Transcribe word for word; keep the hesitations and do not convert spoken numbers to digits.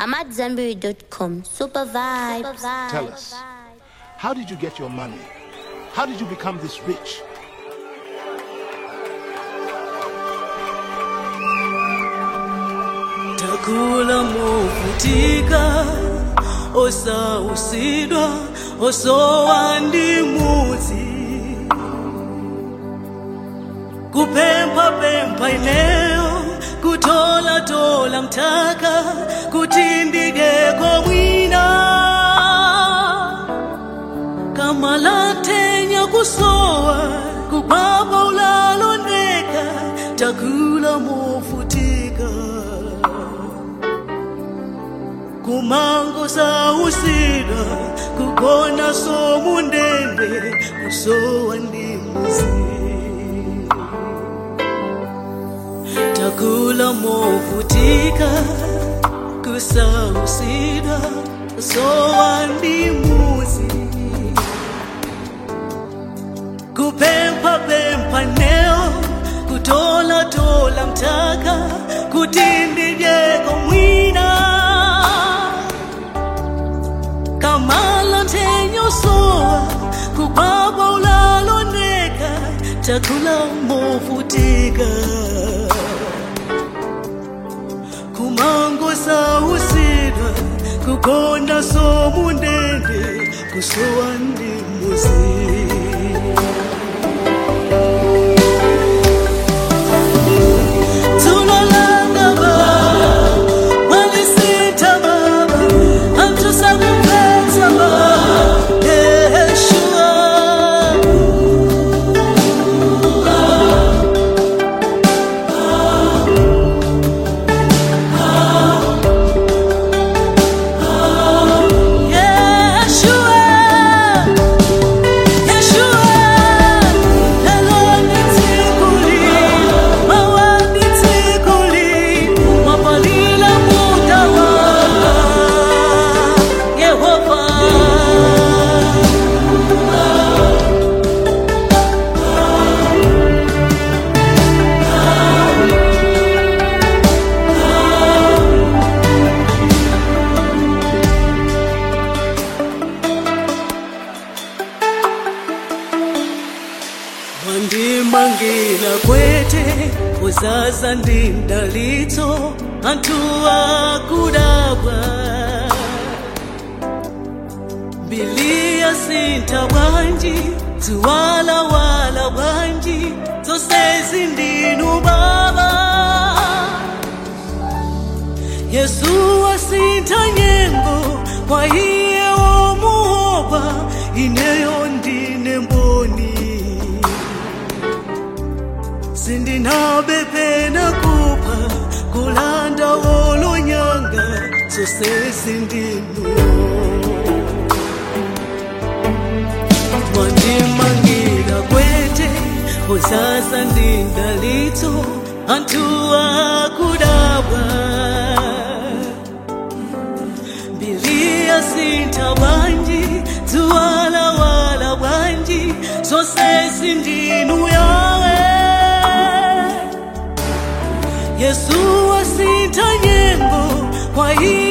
I'm at Zenberry dot com. Super vibes. Super vibes. Tell us, how did you get your money? How did you become this rich? Takula mofutika, osa usidwa, oso wandi muzi. Kupempa pempa ineo, kutola tola mtaka, kutindige kwa mwina. Kama latenya kusoa, kubaba ulaloneka, takula mofutika. Kumango sa usida, kukona so mundende, kusoa ndi muzi. Takula mofutika, kusa usida, kusoa ndi muzi. Kupempa pempa neo, kutola tola mtaka, kutindi jego mwina. Kamala tenyo soa, kubaba ulaloneka, takula mofutika. Kumango sa usida, kukonda so mundende, kusoa ndi muzi. Mangila kwete, uzaza ndindalito, antua kudabwa. Bilia sinta wanji, tuwala wala wanji, tosezi ndinu baba. Yesu asinta nyengo, kwa hiye omuhoba, ineyo ndine mboni. Sindi na bepe na kupa, kulanda wolo nyanga, so se sindi no. Mwandi mangila kwete, uzaza ndindalito, antua kudabwa. Bilia sinta wanji, tuwala wala wanji, so se sindi no yawe. Yesu asinta nyengo, kwa hiyo